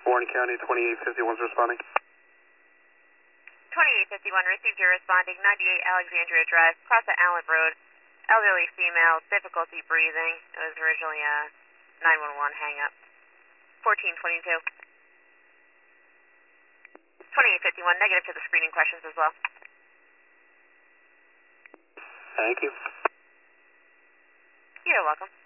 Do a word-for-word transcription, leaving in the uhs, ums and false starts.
Warren County, twenty-eight fifty-one's responding. twenty-eight fifty-one, received your responding, ninety-eight Alexandria Drive, Plaza Allen Road, elderly female, difficulty breathing. It was originally a nine one one hang-up. fourteen twenty-two. twenty-eight fifty-one, negative to the screening questions as well. Thank you. You're welcome.